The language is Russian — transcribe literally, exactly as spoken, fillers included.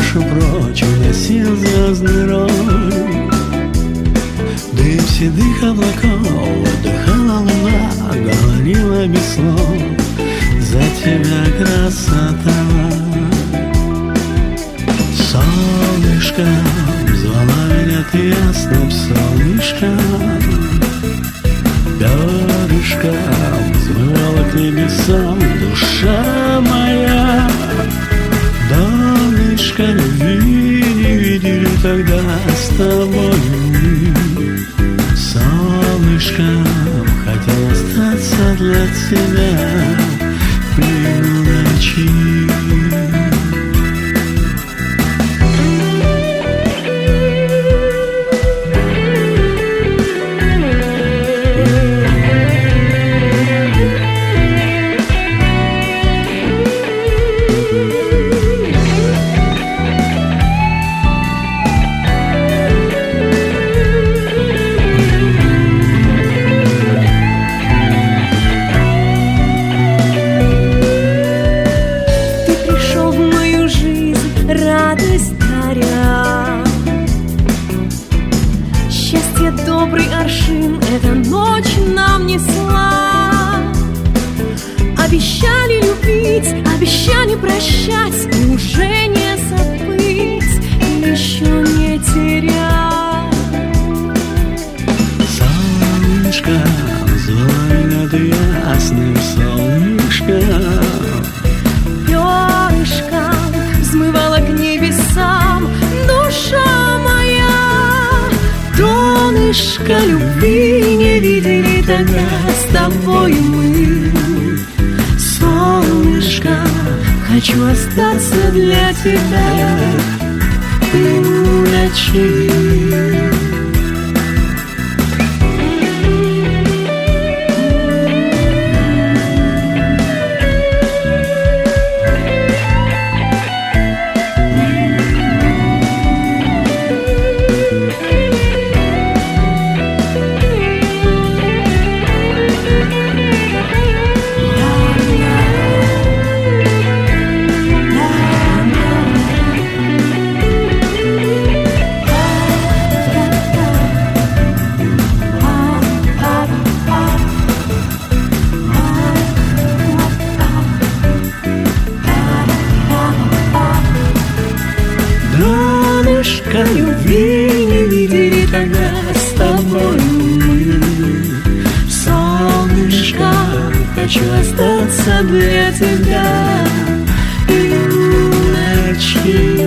душу прочь уносил звездный рой. Дым седых облаков, отдыхала луна, говорила без слов: за тебя, красота. Солнышко, звала меня ты ясным солнышком, перышком взмывала к небесам душа моя. Донышко любви не видели тогда с тобой мы. Солнышком хотел остаться для тебя в плену ночи. Счастье добрый аршин эта ночь нам несла. Обещали любить, обещали прощать, и уже не забыть, еще не терять. Солнышко, звала меня ты ясным солнышком, перышком взмывала к небесам душа моя. Донышко любви не видели тогда с тобой мы. Солнышко, хочу остаться для тебя в плену ночи. Донышко любви не видели тогда с тобой мы. Солнышко, хочу остаться для тебя в плену ночи.